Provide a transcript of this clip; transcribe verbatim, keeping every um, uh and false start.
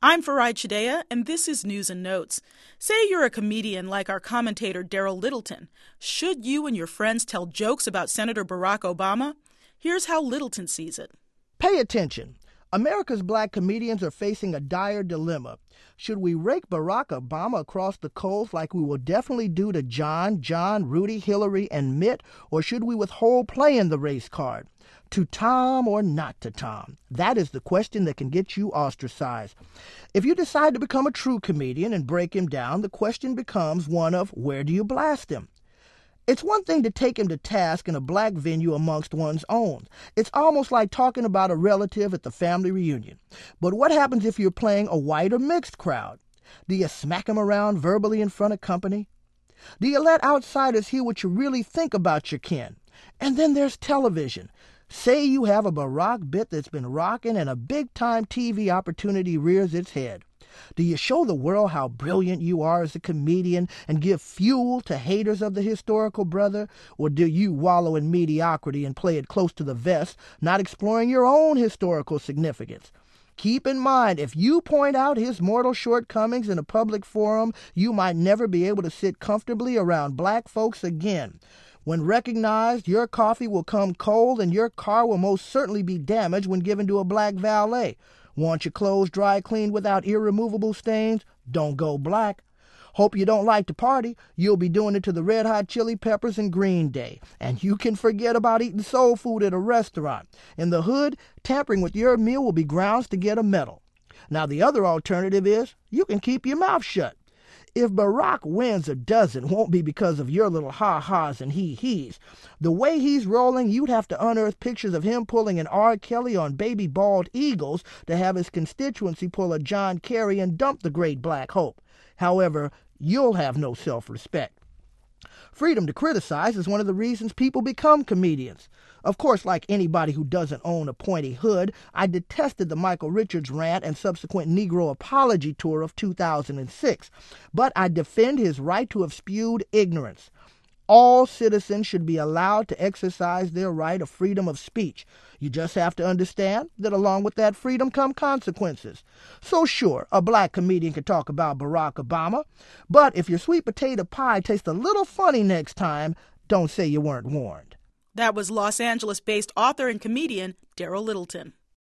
I'm Farai Chideya, and this is News and Notes. Say you're a comedian like our commentator Daryl Littleton. Should you and your friends tell jokes about Senator Barack Obama? Here's how Littleton sees it. Pay attention. America's black comedians are facing a dire dilemma. Should we rake Barack Obama across the coals like we will definitely do to John, John, Rudy, Hillary, and Mitt, or should we withhold playing the race card? To Tom or not to Tom? That is the question that can get you ostracized. If you decide to become a true comedian and break him down, the question becomes one of where do you blast him? It's one thing to take him to task in a black venue amongst one's own. It's almost like talking about a relative at the family reunion. But what happens if you're playing a white or mixed crowd? Do you smack him around verbally in front of company? Do you let outsiders hear what you really think about your kin? And then there's television. Say you have a Barack bit that's been rocking and a big-time T V opportunity rears its head. Do you show the world how brilliant you are as a comedian and give fuel to haters of the historical brother? Or do you wallow in mediocrity and play it close to the vest, not exploring your own historical significance? Keep in mind, if you point out his mortal shortcomings in a public forum, you might never be able to sit comfortably around black folks again. When recognized, your coffee will come cold and your car will most certainly be damaged when given to a black valet. Want your clothes dry cleaned without irremovable stains? Don't go black. Hope you don't like to party. You'll be doing it to the Red Hot Chili Peppers and Green Day. And you can forget about eating soul food at a restaurant. In the hood, tampering with your meal will be grounds to get a medal. Now the other alternative is you can keep your mouth shut. If Barack wins a dozen, won't be because of your little ha-has and he-he's. The way he's rolling, you'd have to unearth pictures of him pulling an R. Kelly on baby bald eagles to have his constituency pull a John Kerry and dump the great black hope. However, you'll have no self-respect. Freedom to criticize is one of the reasons people become comedians. Of course, like anybody who doesn't own a pointy hood, I detested the Michael Richards rant and subsequent Negro apology tour of two thousand six. But I defend his right to have spewed ignorance. All citizens should be allowed to exercise their right of freedom of speech. You just have to understand that along with that freedom come consequences. So sure, a black comedian can talk about Barack Obama, but if your sweet potato pie tastes a little funny next time, don't say you weren't warned. That was Los Angeles-based author and comedian Daryl Littleton.